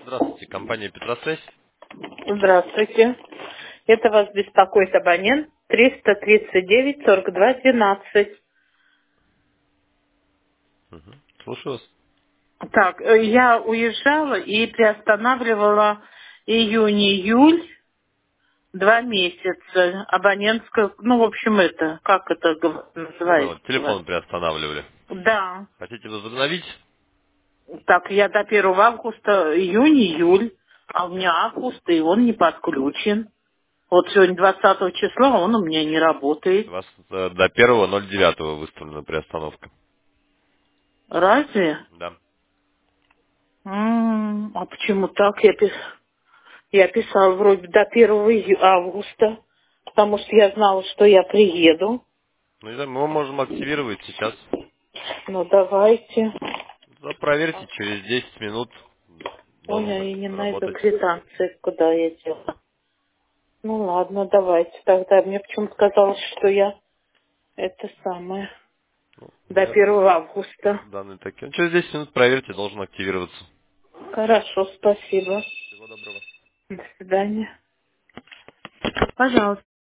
Здравствуйте, компания Петросвязь. Здравствуйте. Это вас беспокоит абонент 339-42-12. Мгм. Слушаю вас. Так, я уезжала и приостанавливала июнь-июль 2 месяца. Абонентская, ну, в общем, это, как это Понял, называется у вас? телефон приостанавливали. Да. Хотите возобновить? Так, я до 1 августа, июнь-июль, а у меня август, и он не подключен. Вот сегодня 20 числа, он у меня не У работает. вас до 1.09 выставлена приостановка. Разве? Да. А почему так? Я писала вроде до 1 августа, потому что я знала, что я приеду. Ну, не знаю, мы можем активировать сейчас. Ну, давайте. Да, проверьте, через 10 минут Ой, должен я не найду работать. квитанции, куда я делала. Ну, ладно, давайте. Тогда мне почему-то казалось, что я это самое Ну, до 1 августа. данные такие. Ну, через 10 минут проверьте, должен активироваться. Хорошо, спасибо. Всего доброго. До свидания. Пожалуйста.